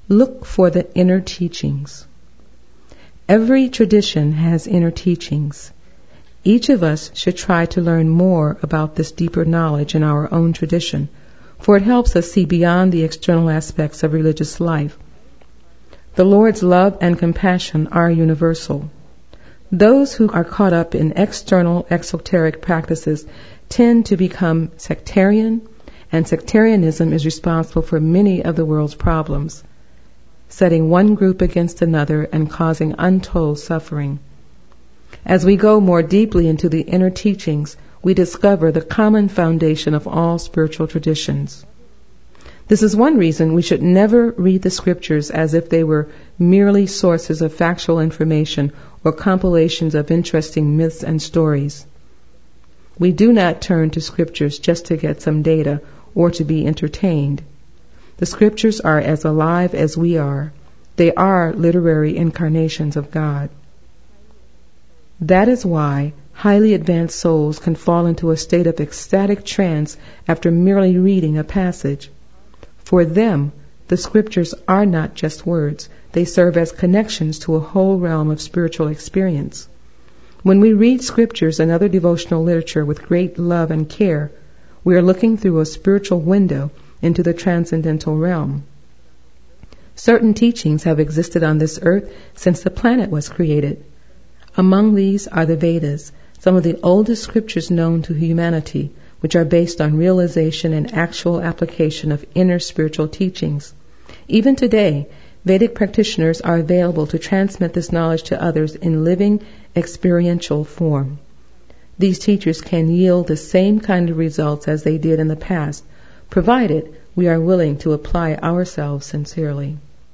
Look for the inner teachings. Every tradition has inner teachings. Each of us should try to learn more about this deeper knowledge in our own tradition, for it helps us see beyond the external aspects of religious life. The Lord's love and compassion are universal. Those who are caught up in external exoteric practices tend to become sectarian, and sectarianism is responsible for many of the world's problems, setting one group against another and causing untold suffering. As we go more deeply into the inner teachings, we discover the common foundation of all spiritual traditions. This is one reason we should never read the scriptures as if they were merely sources of factual information or compilations of interesting myths and stories. We do not turn to scriptures just to get some data or to be entertained. The scriptures are as alive as we are. They are literary incarnations of God. That is why highly advanced souls can fall into a state of ecstatic trance after merely reading a passage. For them, the scriptures are not just words. They serve as connections to a whole realm of spiritual experience. When we read scriptures and other devotional literature with great love and care, we are looking through a spiritual window into the transcendental realm. Certain teachings have existed on this earth since the planet was created. Among these are the Vedas, some of the oldest scriptures known to humanity, which are based on realization and actual application of inner spiritual teachings. Even today, Vedic practitioners are available to transmit this knowledge to others in living, experiential form. These teachers can yield the same kind of results as they did in the past, provided we are willing to apply ourselves sincerely.